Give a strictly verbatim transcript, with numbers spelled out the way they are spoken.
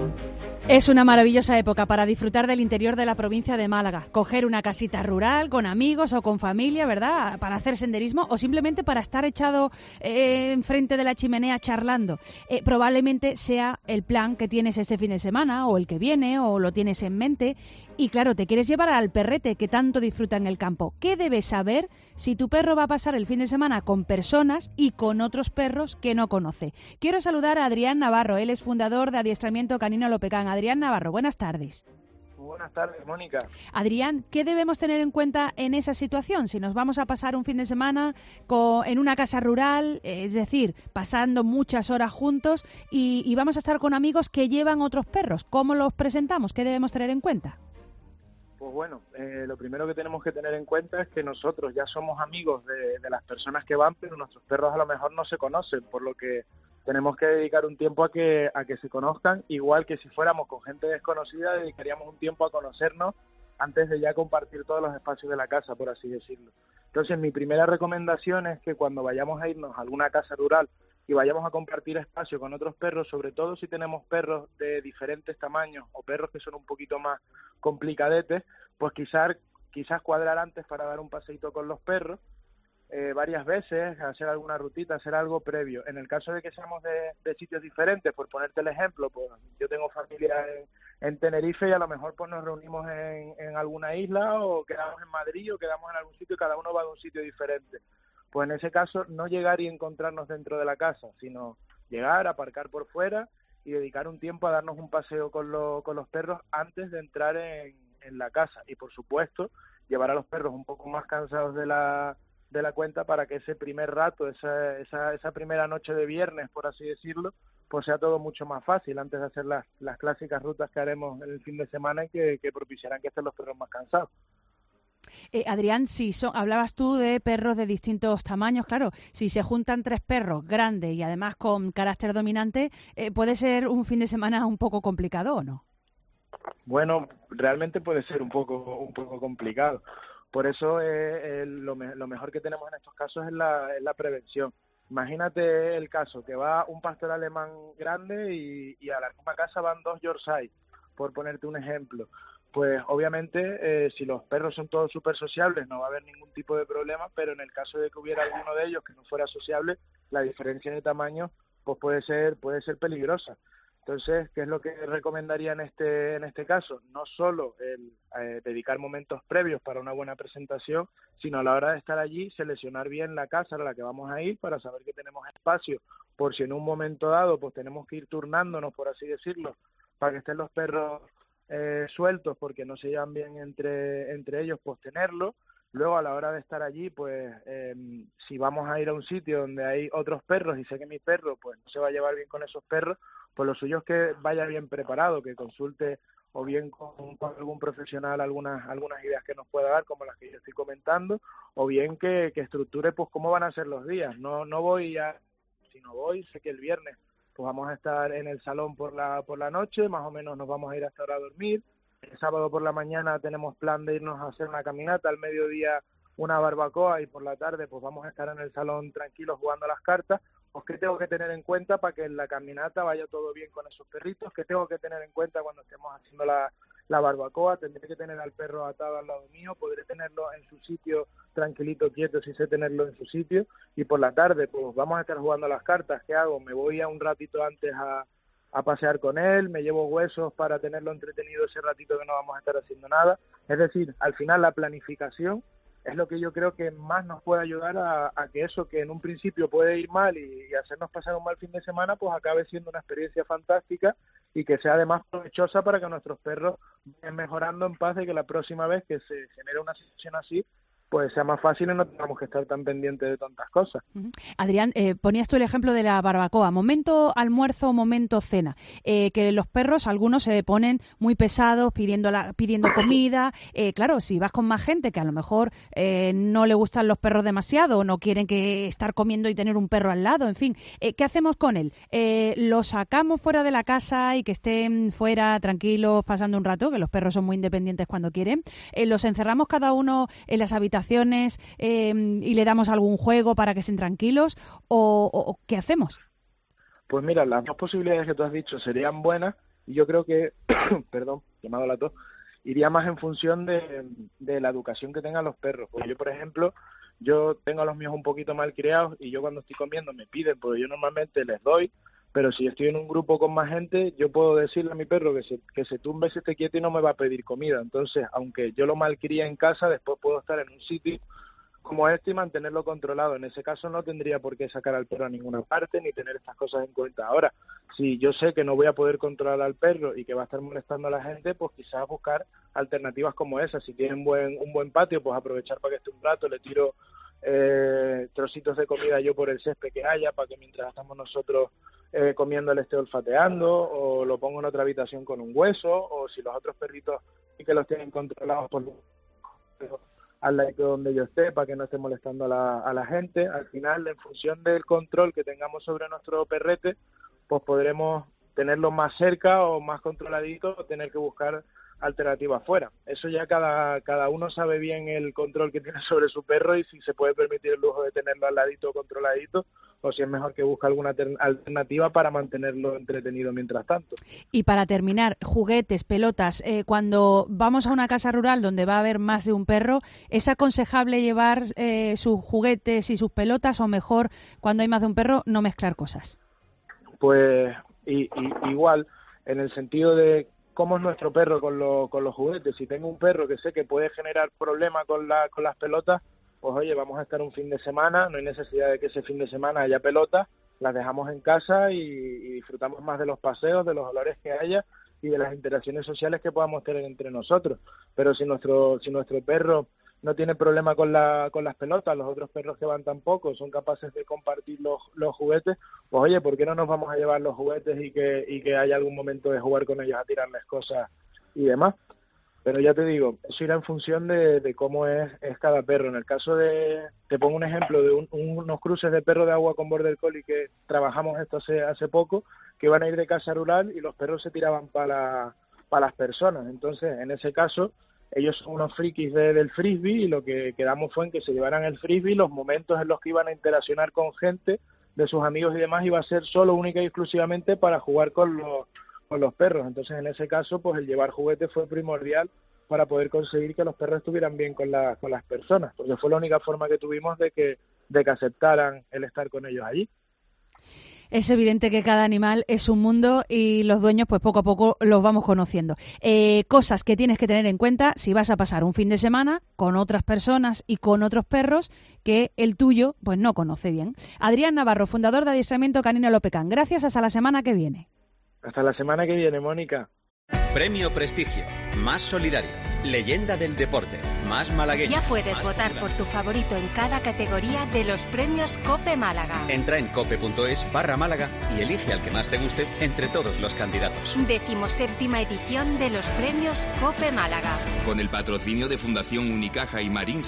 Es una maravillosa época para disfrutar del interior de la provincia de Málaga. Coger una casita rural con amigos o con familia, ¿verdad? Para hacer senderismo o simplemente para estar echado eh, enfrente de la chimenea charlando. Eh, probablemente sea el plan que tienes este fin de semana o el que viene o lo tienes en mente. Y claro, te quieres llevar al perrete que tanto disfruta en el campo. ¿Qué debes saber si tu perro va a pasar el fin de semana con personas y con otros perros que no conoce? Quiero saludar a Adrián Navarro. Él es fundador de Adiestramiento Canino Lopecán. Adrián Navarro, buenas tardes. Buenas tardes, Mónica. Adrián, ¿qué debemos tener en cuenta en esa situación? Si nos vamos a pasar un fin de semana con, en una casa rural, es decir, pasando muchas horas juntos y, y vamos a estar con amigos que llevan otros perros. ¿Cómo los presentamos? ¿Qué debemos tener en cuenta? Pues bueno, eh, lo primero que tenemos que tener en cuenta es que nosotros ya somos amigos de, de las personas que van, pero nuestros perros a lo mejor no se conocen, por lo que tenemos que dedicar un tiempo a que a que se conozcan, igual que si fuéramos con gente desconocida, dedicaríamos un tiempo a conocernos antes de ya compartir todos los espacios de la casa, por así decirlo. Entonces, mi primera recomendación es que cuando vayamos a irnos a alguna casa rural y vayamos a compartir espacio con otros perros, sobre todo si tenemos perros de diferentes tamaños o perros que son un poquito más complicadetes, pues quizás quizás cuadrar antes para dar un paseíto con los perros, eh, varias veces, hacer alguna rutita, hacer algo previo. En el caso de que seamos de, de sitios diferentes, por ponerte el ejemplo, pues yo tengo familia en, en Tenerife y a lo mejor pues nos reunimos en, en alguna isla o quedamos en Madrid o quedamos en algún sitio y cada uno va de un sitio diferente. Pues en ese caso no llegar y encontrarnos dentro de la casa, sino llegar, aparcar por fuera y dedicar un tiempo a darnos un paseo con, lo, con los perros antes de entrar en, en la casa. Y por supuesto, llevar a los perros un poco más cansados de la, de la cuenta para que ese primer rato, esa, esa, esa primera noche de viernes, por así decirlo, pues sea todo mucho más fácil antes de hacer las, las clásicas rutas que haremos en el fin de semana y que, que propiciarán que estén los perros más cansados. Eh, Adrián, si son, hablabas tú de perros de distintos tamaños, claro, si se juntan tres perros grandes y además con carácter dominante, eh, puede ser un fin de semana un poco complicado, ¿o no? Bueno, realmente puede ser un poco un poco complicado. Por eso eh, eh, lo, me, lo mejor que tenemos en estos casos es la, es la prevención. Imagínate el caso, que va un pastor alemán grande y, y a la misma casa van dos Yorkshire, por ponerte un ejemplo. Pues obviamente eh, si los perros son todos súper sociables no va a haber ningún tipo de problema, pero en el caso de que hubiera alguno de ellos que no fuera sociable, la diferencia de tamaño pues puede ser puede ser peligrosa. Entonces, ¿qué es lo que recomendaría en este en este caso? No solo el eh, dedicar momentos previos para una buena presentación, sino a la hora de estar allí, seleccionar bien la casa a la que vamos a ir para saber que tenemos espacio, por si en un momento dado pues tenemos que ir turnándonos, por así decirlo, para que estén los perros Eh, sueltos porque no se llevan bien entre entre ellos, pues tenerlo. Luego a la hora de estar allí, pues eh, si vamos a ir a un sitio donde hay otros perros y sé que mi perro pues no se va a llevar bien con esos perros, pues lo suyo es que vaya bien preparado, que consulte o bien con, con algún profesional algunas algunas ideas que nos pueda dar, como las que yo estoy comentando, o bien que, que estructure pues cómo van a ser los días. No no voy a, si no voy, sé que el viernes pues vamos a estar en el salón por la por la noche, más o menos nos vamos a ir hasta ahora a dormir. El sábado por la mañana tenemos plan de irnos a hacer una caminata, al mediodía una barbacoa y por la tarde pues vamos a estar en el salón tranquilos jugando a las cartas. Pues ¿qué tengo que tener en cuenta para que en la caminata vaya todo bien con esos perritos? ¿Qué tengo que tener en cuenta cuando estemos haciendo la, la barbacoa? Tendré que tener al perro atado al lado mío, podré tenerlo en su sitio tranquilito, quieto, si sé tenerlo en su sitio. Y por la tarde pues vamos a estar jugando a las cartas. ¿Qué hago? Me voy a un ratito antes a, a pasear con él, me llevo huesos para tenerlo entretenido ese ratito que no vamos a estar haciendo nada. Es decir, al final la planificación es lo que yo creo que más nos puede ayudar a, a que eso que en un principio puede ir mal y, y hacernos pasar un mal fin de semana, pues acabe siendo una experiencia fantástica y que sea además provechosa para que nuestros perros vayan mejorando en paz y que la próxima vez que se genere una situación así, pues sea más fácil y no tengamos que estar tan pendientes de tantas cosas. Uh-huh. Adrián, eh, ponías tú el ejemplo de la barbacoa, momento almuerzo, momento cena, eh, que los perros, algunos se ponen muy pesados pidiendo la, pidiendo comida, eh, claro, si vas con más gente que a lo mejor eh, no le gustan los perros demasiado o no quieren que estar comiendo y tener un perro al lado, en fin, eh, ¿qué hacemos con él? Eh, ¿Lo sacamos fuera de la casa y que estén fuera tranquilos pasando un rato, que los perros son muy independientes cuando quieren? Eh, ¿Los encerramos cada uno en las habitaciones Eh, y le damos algún juego para que estén tranquilos o, o qué hacemos? Pues mira, las dos posibilidades que tú has dicho serían buenas, Y yo creo que, perdón, que me ha dado la tos, iría más en función de, de la educación que tengan los perros. Porque yo, por ejemplo, yo tengo a los míos un poquito mal criados y yo cuando estoy comiendo me piden, porque yo normalmente les doy, pero si estoy en un grupo con más gente, yo puedo decirle a mi perro que se, que se tumbe, se esté quieto y no me va a pedir comida. Entonces, aunque yo lo malcríe en casa, después puedo estar en un sitio como este y mantenerlo controlado. En ese caso no tendría por qué sacar al perro a ninguna parte ni tener estas cosas en cuenta. Ahora, si yo sé que no voy a poder controlar al perro y que va a estar molestando a la gente, pues quizás buscar alternativas como esas. Si tienen buen, un buen patio, pues aprovechar para que esté un rato, le tiro eh, trocitos de comida yo por el césped que haya, para que mientras estamos nosotros eh, comiendo le esté olfateando, o lo pongo en otra habitación con un hueso, o si los otros perritos sí que los tienen controlados por al lado donde yo esté, para que no esté molestando a la, a la gente. Al final, en función del control que tengamos sobre nuestro perrete, pues podremos tenerlo más cerca o más controladito, o tener que buscar alternativas fuera. Eso ya cada cada uno sabe bien el control que tiene sobre su perro y si se puede permitir el lujo de tenerlo al ladito o controladito, o si es mejor que busque alguna alternativa para mantenerlo entretenido mientras tanto. Y para terminar, juguetes, pelotas, eh, cuando vamos a una casa rural donde va a haber más de un perro, ¿es aconsejable llevar eh, sus juguetes y sus pelotas, o mejor, cuando hay más de un perro, no mezclar cosas? Pues y, y, igual, en el sentido de cómo es nuestro perro con, lo, con los juguetes. Si tengo un perro que sé que puede generar problemas con, la, con las pelotas, pues oye, vamos a estar un fin de semana, no hay necesidad de que ese fin de semana haya pelotas, las dejamos en casa y, y disfrutamos más de los paseos, de los olores que haya y de las interacciones sociales que podamos tener entre nosotros. Pero si nuestro si nuestro perro no tiene problema con la con las pelotas, los otros perros que van tampoco son capaces de compartir los, los juguetes, pues oye, ¿por qué no nos vamos a llevar los juguetes y que y que haya algún momento de jugar con ellos, a tirarles cosas y demás? Pero ya te digo, eso irá en función de, de cómo es, es cada perro. En el caso de, te pongo un ejemplo de un, unos cruces de perro de agua con border collie que trabajamos esto hace hace poco, que iban a ir de casa rural y los perros se tiraban para para las personas. Entonces, en ese caso, ellos son unos frikis de, del frisbee, y lo que quedamos fue en que se llevaran el frisbee, los momentos en los que iban a interaccionar con gente, de sus amigos y demás, iba a ser solo, única y exclusivamente para jugar con los con los perros. Entonces, en ese caso, pues el llevar juguetes fue primordial para poder conseguir que los perros estuvieran bien con, la, con las personas, porque fue la única forma que tuvimos de que, de que aceptaran el estar con ellos allí. Es evidente que cada animal es un mundo y los dueños, pues poco a poco los vamos conociendo. Eh, cosas que tienes que tener en cuenta si vas a pasar un fin de semana con otras personas y con otros perros que el tuyo pues no conoce bien. Adrián Navarro, fundador de Adiestramiento Canino Lopecán. Gracias, hasta la semana que viene. Hasta la semana que viene, Mónica. Premio Prestigio, más solidario, leyenda del deporte, más malagueño. Ya puedes más votar popular. por tu favorito en cada categoría de los premios COPE Málaga. Entra en cope.es barra Málaga y elige al que más te guste entre todos los candidatos. Decimoséptima edición de los premios COPE Málaga. Con el patrocinio de Fundación Unicaja y Marín